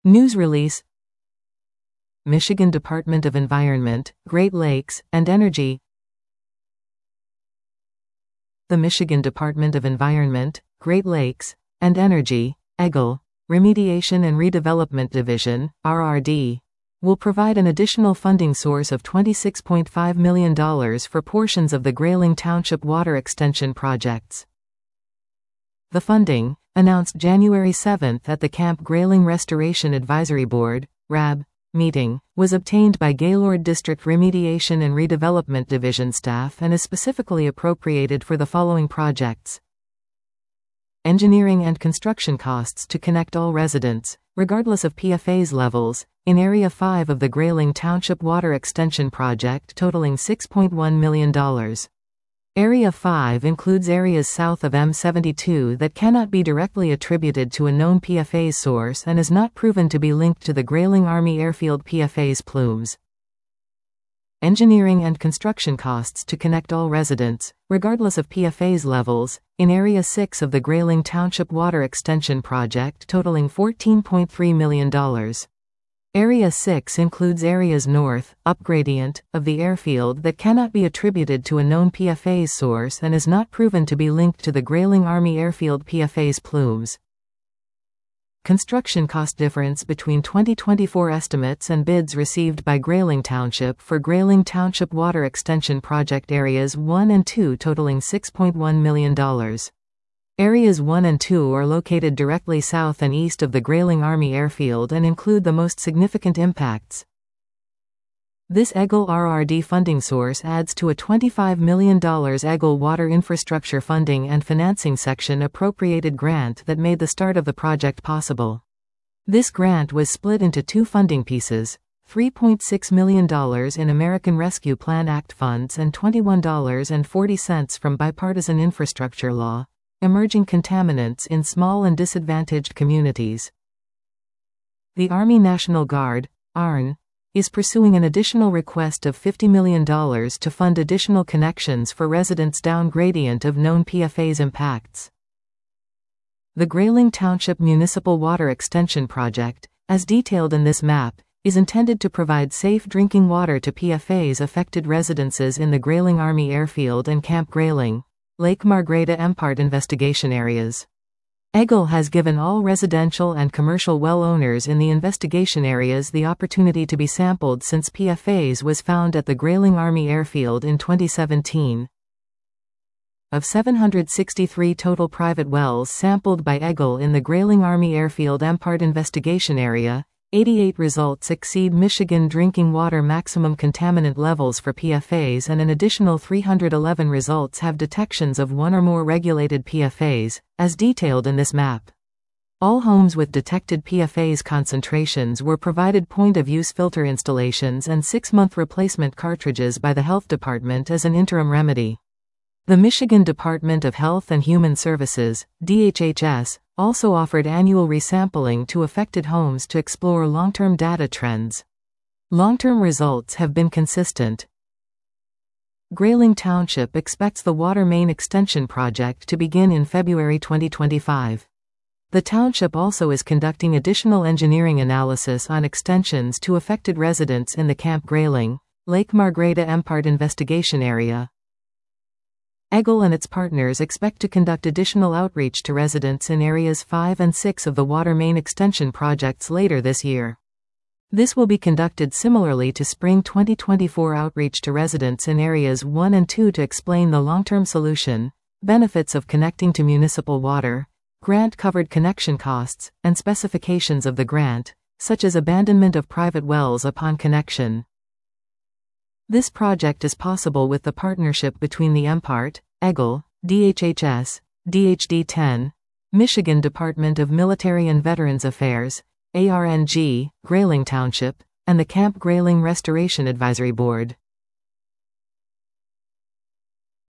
News release. Michigan Department of Environment, Great Lakes, and Energy. The Michigan Department of Environment, Great Lakes, and Energy, EGLE, Remediation and Redevelopment Division, RRD, will provide an additional funding source of $26.5 million for portions of the Grayling Township water extension projects. The funding, announced January 7 at the Camp Grayling Restoration Advisory Board, RAB, meeting, was obtained by Gaylord District Remediation and Redevelopment Division staff and is specifically appropriated for the following projects. Engineering and construction costs to connect all residents, regardless of PFAS levels, in Area 5 of the Grayling Township Water Extension Project totaling $6.1 million. Area 5 includes areas south of M72 that cannot be directly attributed to a known PFAS source and is not proven to be linked to the Grayling Army Airfield PFAS plumes. Engineering and construction costs to connect all residents, regardless of PFAS levels, in Area 6 of the Grayling Township Water Extension Project totaling $14.3 million. Area 6 includes areas north, upgradient, of the airfield that cannot be attributed to a known PFAS source and is not proven to be linked to the Grayling Army Airfield PFAS plumes. Construction cost difference between 2024 estimates and bids received by Grayling Township for Grayling Township Water Extension Project Areas 1 and 2 totaling $6.1 million. Areas 1 and 2 are located directly south and east of the Grayling Army Airfield and include the most significant impacts. This EGLE RRD funding source adds to a $25 million EGLE Water Infrastructure Funding and Financing Section appropriated grant that made the start of the project possible. This grant was split into two funding pieces, $3.6 million in American Rescue Plan Act funds and $21.40 from Bipartisan Infrastructure Law, Emerging Contaminants in Small and Disadvantaged Communities. The Army National Guard, ARN, is pursuing an additional request of $50 million to fund additional connections for residents down gradient of known PFAS impacts. The Grayling Township Municipal Water Extension Project, as detailed in this map, is intended to provide safe drinking water to PFAS-affected residences in the Grayling Army Airfield and Camp Grayling, Lake Margreta-Empart investigation areas. EGLE has given all residential and commercial well owners in the investigation areas the opportunity to be sampled since PFAS was found at the Grayling Army Airfield in 2017. Of 763 total private wells sampled by EGLE in the Grayling Army Airfield Empart investigation area, 88 results exceed Michigan drinking water maximum contaminant levels for PFAS and an additional 311 results have detections of one or more regulated PFAS, as detailed in this map. All homes with detected PFAS concentrations were provided point-of-use filter installations and 6-month replacement cartridges by the Health Department as an interim remedy. The Michigan Department of Health and Human Services, DHHS, also offered annual resampling to affected homes to explore long-term data trends. Long-term results have been consistent. Grayling Township expects the water main extension project to begin in February 2025. The township also is conducting additional engineering analysis on extensions to affected residents in the Camp Grayling, Lake Margreta-Empart investigation area. EGLE and its partners expect to conduct additional outreach to residents in Areas 5 and 6 of the water main extension projects later this year. This will be conducted similarly to spring 2024 outreach to residents in Areas 1 and 2 to explain the long-term solution, benefits of connecting to municipal water, grant-covered connection costs, and specifications of the grant, such as abandonment of private wells upon connection. This project is possible with the partnership between the Empart, EGLE, DHHS, DHD-10, Michigan Department of Military and Veterans Affairs, ARNG, Grayling Township, and the Camp Grayling Restoration Advisory Board.